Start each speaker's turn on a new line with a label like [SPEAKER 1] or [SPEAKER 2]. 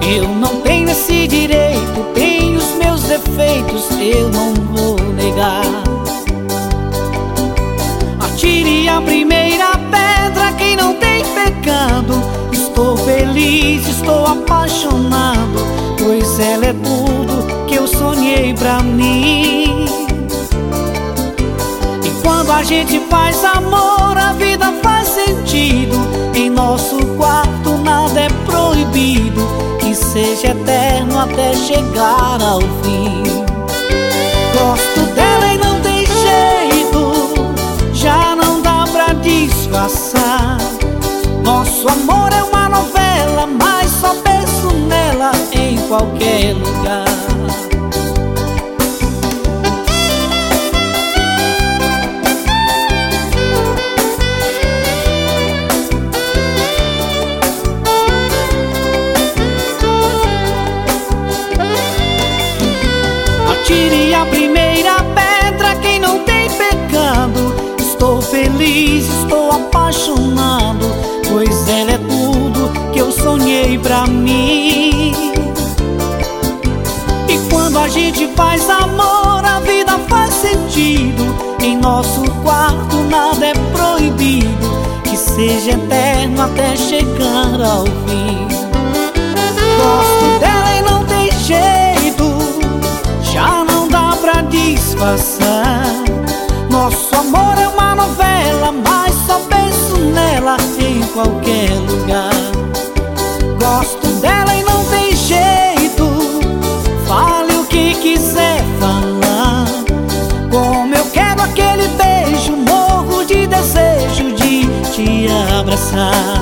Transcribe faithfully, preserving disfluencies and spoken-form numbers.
[SPEAKER 1] Eu não tenho esse direito, tenho os meus defeitos, eu não vou negar. Atire a primeira pedra quem não tem pecado. Estou feliz, estou apaixonado, pois ela é tudo que eu sonhei pra mim. E quando a gente faz amor, a vida faz sentido. Em nosso quarto nada é proibido, que seja eterno até chegar ao fim. Gosto dela e não tem jeito, já não dá pra disfarçar. Nosso amor é uma novela, mas só penso nela em qualquer lugar. Atire a primeira pedra quem não tem pecado. Estou feliz, estou apaixonado, pois ela é tudo que eu sonhei pra mim. E quando a gente faz amor, a vida faz sentido. Em nosso quarto nada é proibido, que seja eterno até chegar ao fim. Gosto dela e não tem jeito, já não dá pra disfarçar. Nosso amor é uma novela, mas só penso nela em qualquer lugar. Gosto dela e não tem jeito, fale o que quiser falar. Como eu quero aquele beijo, morro de desejo de te abraçar.